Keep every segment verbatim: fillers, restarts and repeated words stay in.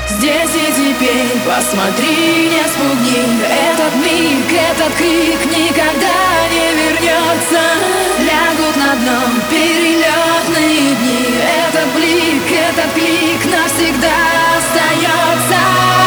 Здесь и теперь, посмотри, не спугни. Этот миг, этот крик никогда не вернется. Лягут на дно перелетные дни. Этот блик, этот клик навсегда остается.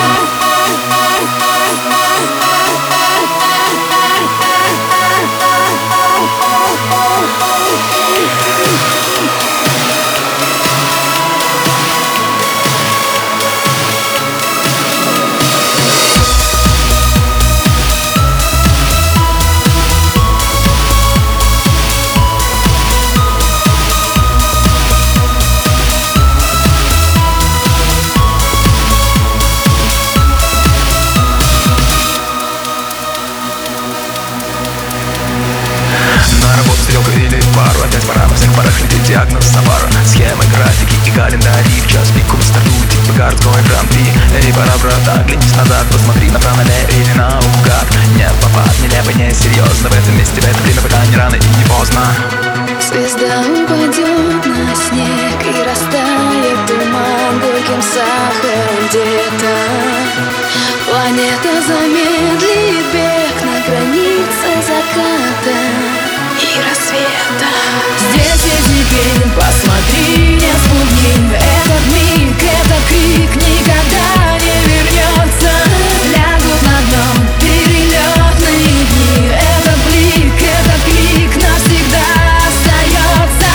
Или пару, опять пора на всех парах лететь, диагноз Савара. Схемы, графики и календари. В час пик мы стартуем, типа городской гран-при. Эй, пора, брат, оглянись назад, посмотри направо, налево или наугад. Нет, попад, нелепо, не серьезно. В этом месте, в это время, пока не рано и не поздно. Звезда упадет на снег и растает туман горьким сахаром где-то. Планета замедлит бег на границе заката и рассвета. Здесь и теперь, посмотри, не спугни. Этот миг, этот крик никогда не вернется. Лягут на дно перелетные дни. Этот блик, этот клик навсегда остается.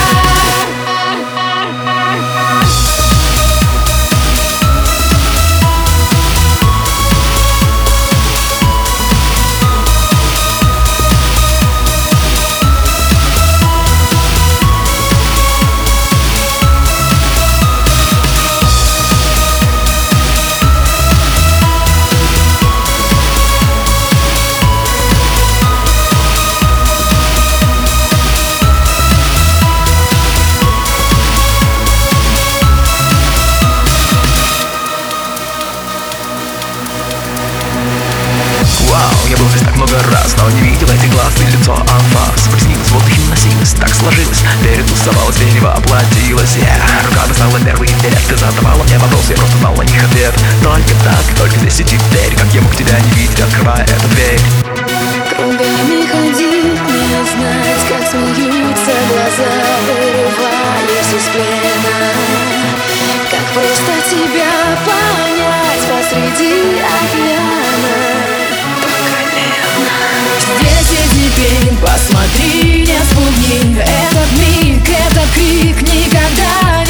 Я был здесь так много раз, но не видел этих глаз и лицо анфас. Приснилось, вот и носилось, так сложилось. Перетусовалась, перевоплотилась. yeah. Рука достала первый билет, ты задавала мне вопрос, я просто знал на них ответ. Только так, только здесь и теперь. Как я мог тебя не видеть, открывая эту дверь? Кругами ходить, не знать, как смеются глаза, вырываясь из плена. Как просто тебя понять посреди океана. Здесь и теперь, посмотри, не спугни. Этот миг, этот крик никогда